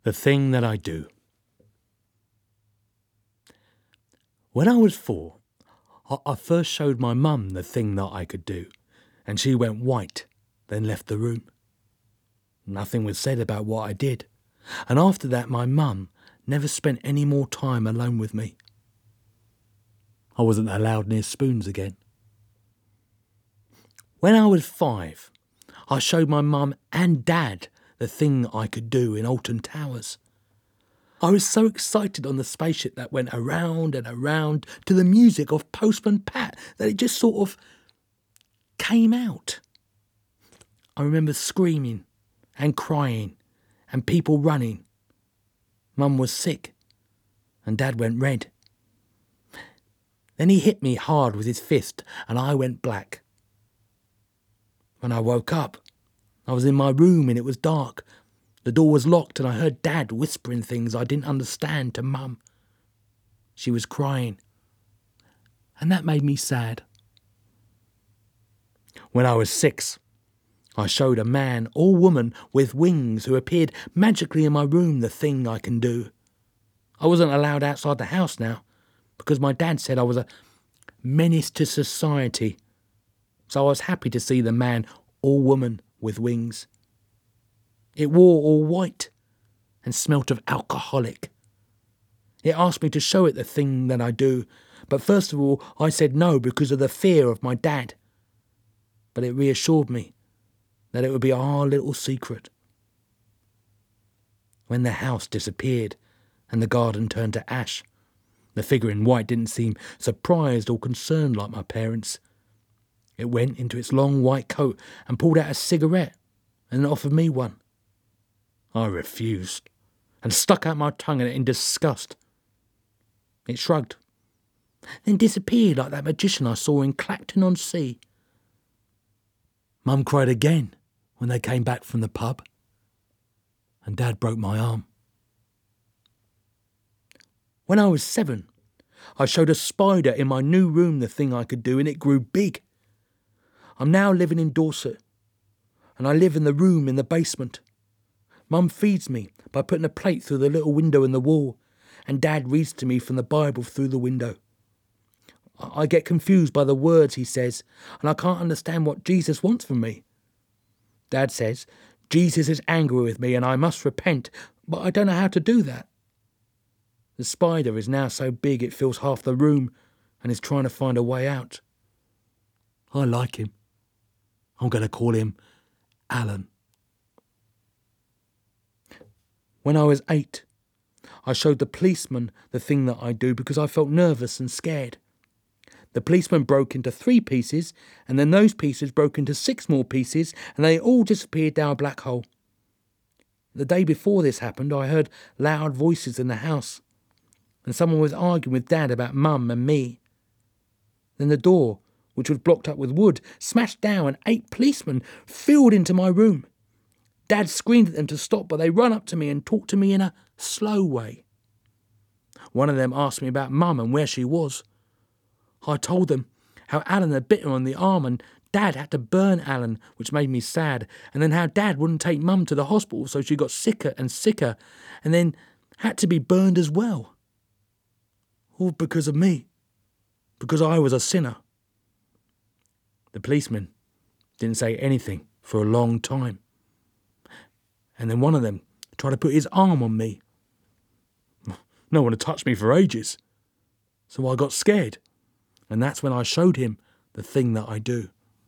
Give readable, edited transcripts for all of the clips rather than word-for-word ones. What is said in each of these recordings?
The thing that I do. When I was 4, I first showed my mum the thing that I could do, and she went white, then left the room. Nothing was said about what I did, and after that my mum never spent any more time alone with me. I wasn't allowed near spoons again. When I was 5, I showed my mum and dad the thing I could do in Alton Towers. I was so excited on the spaceship that went around and around to the music of Postman Pat that it just sort of came out. I remember screaming and crying and people running. Mum was sick and Dad went red. Then he hit me hard with his fist and I went black. When I woke up, I was in my room and it was dark. The door was locked and I heard Dad whispering things I didn't understand to Mum. She was crying, and that made me sad. When I was 6, I showed a man or woman with wings who appeared magically in my room the thing I can do. I wasn't allowed outside the house now because my dad said I was a menace to society, so I was happy to see the man or woman with wings. It wore all white and smelt of alcoholic. It asked me to show it the thing that I do, but first of all I said no because of the fear of my dad. But it reassured me that it would be our little secret. When the house disappeared and the garden turned to ash, the figure in white didn't seem surprised or concerned like my parents. It went into its long white coat and pulled out a cigarette and offered me one. I refused and stuck out my tongue at it in disgust. It shrugged, then disappeared like that magician I saw in Clacton-on-Sea. Mum cried again when they came back from the pub, and Dad broke my arm. When I was 7, I showed a spider in my new room the thing I could do, and it grew big. I'm now living in Dorset, and I live in the room in the basement. Mum feeds me by putting a plate through the little window in the wall, and Dad reads to me from the Bible through the window. I get confused by the words he says, and I can't understand what Jesus wants from me. Dad says Jesus is angry with me and I must repent, but I don't know how to do that. The spider is now so big it fills half the room and is trying to find a way out. I like him. I'm going to call him Alan. When I was 8, I showed the policeman the thing that I do because I felt nervous and scared. The policeman broke into 3 pieces, and then those pieces broke into 6 more pieces, and they all disappeared down a black hole. The day before this happened, I heard loud voices in the house, and someone was arguing with Dad about Mum and me. Then the door, which was blocked up with wood, smashed down and 8 policemen filled into my room. Dad screamed at them to stop, but they ran up to me and talked to me in a slow way. One of them asked me about Mum and where she was. I told them how Alan had bitten her on the arm and Dad had to burn Alan, which made me sad, and then how Dad wouldn't take Mum to the hospital, so she got sicker and sicker, and then had to be burned as well. All because of me, because I was a sinner. The policeman didn't say anything for a long time. And then one of them tried to put his arm on me. No one had touched me for ages, so I got scared, and that's when I showed him the thing that I do.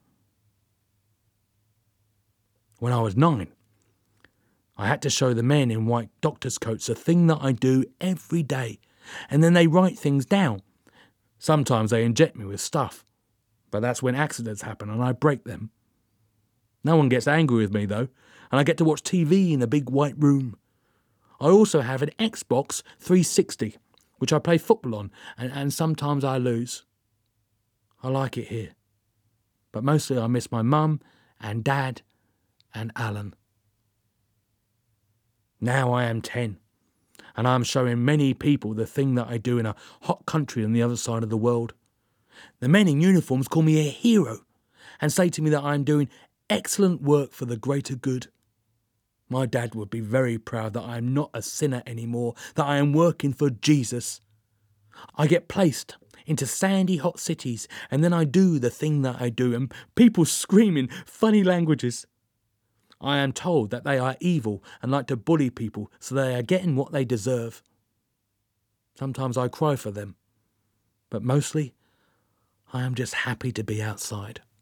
When I was 9, I had to show the men in white doctor's coats the thing that I do every day, and then they write things down. Sometimes they inject me with stuff, but that's when accidents happen and I break them. No one gets angry with me though, and I get to watch TV in a big white room. I also have an Xbox 360, which I play football on, and sometimes I lose. I like it here, but mostly I miss my mum and Dad and Alan. Now I am 10, and I am showing many people the thing that I do in a hot country on the other side of the world. The men in uniforms call me a hero and say to me that I am doing excellent work for the greater good. My dad would be very proud that I am not a sinner anymore, that I am working for Jesus. I get placed into sandy hot cities, and then I do the thing that I do, and people scream in funny languages. I am told that they are evil and like to bully people, so they are getting what they deserve. Sometimes I cry for them, but mostly I am just happy to be outside.